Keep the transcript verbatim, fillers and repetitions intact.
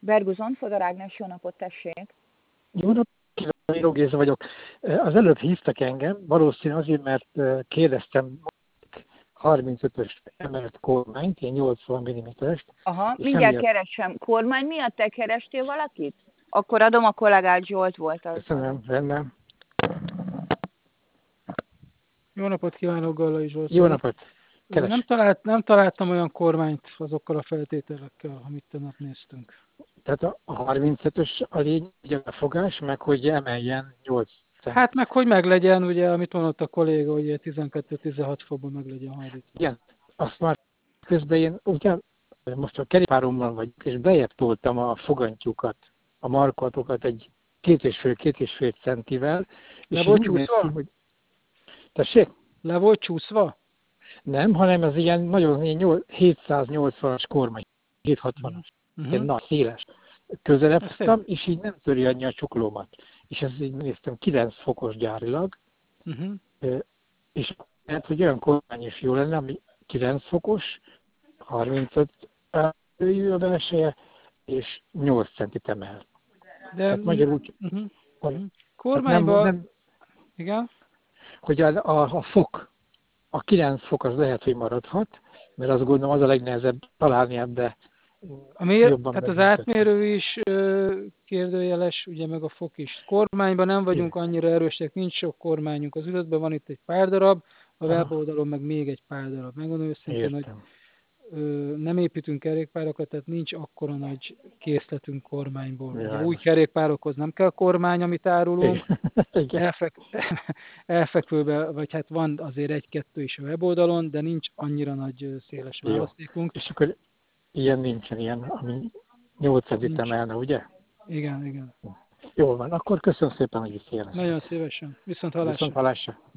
Berguzon, Fodor Ágnes, jó napot, tessék! Jó napot kívánok, Író Géza vagyok. Az előbb hívtak engem, valószínű azért, mert kérdeztem harmincötös emelt kormányt, ilyen nyolcvan milliméterest. Aha, és mindjárt emiatt... keresem. Kormány miatt te kerestél valakit? Akkor adom, a kollégát, Zsolt volt az. Köszönöm, rendben. Jó napot kívánok, Gallai Zsolt. Jó napot! Nem, talált, nem találtam olyan kormányt azokkal a feltételekkel, amit tegnap néztünk. Tehát a harmincötös a lényeg, a fogás, meg hogy emeljen nyolc cent. Hát meg hogy meglegyen, ugye, amit mondott a kolléga, hogy tizenkettő-tizenhat fokban meg legyen hajlítva. Igen, azt már közben én ugye most a kerékpáromban vagyok, és bejebb toltam a fogantyúkat, a markolatokat egy két és fél, két és fél centivel. Le és volt úgy néz csúszva? ki, hogy... Tessék? Le volt csúszva? Nem, hanem ez ilyen nagyon hétszáznyolcvanas kormány, hétszázhatvanas, Uh-huh. ilyen nagy, széles. Közelebb hoztam, és így nem töri annyi a csuklómat. És ezt így néztem, kilenc fokos gyárilag, uh-huh. és lehet, hogy olyan kormány is jó lenne, ami kilenc fokos, harmincöt őjű a belseje, és nyolc centit emel. De Tehát magyarul, uh-huh. hogy, uh-huh. Kormányban... nem, nem, igen? hogy a, a, a fok, a kilenc fok az lehet, hogy maradhat, mert azt gondolom az a legnehezebb találni ebbe. Ami, tehát az átmérő is kérdőjeles, ugye meg a fok is. Kormányban nem vagyunk annyira erősek, nincs sok kormányunk. Az üzletben van itt egy pár darab, a weboldalon meg még egy pár darab. Megmondom őszintén, hogy ö, nem építünk kerékpárokat, tehát nincs akkora nagy készletünk kormányból. Ugye, új kerékpárokhoz nem kell kormány, amit árulunk. Elfek, elfekvőbe, vagy hát van azért egy-kettő is a weboldalon, de nincs annyira nagy széles választékunk. És akkor ilyen nincsen, ilyen, ami nyolcadit emelne, ugye? Igen, igen. Jól van, akkor köszönöm szépen, hogy visszajeleztek. Nagyon szívesen. Viszont hallásra. Viszont hallásra.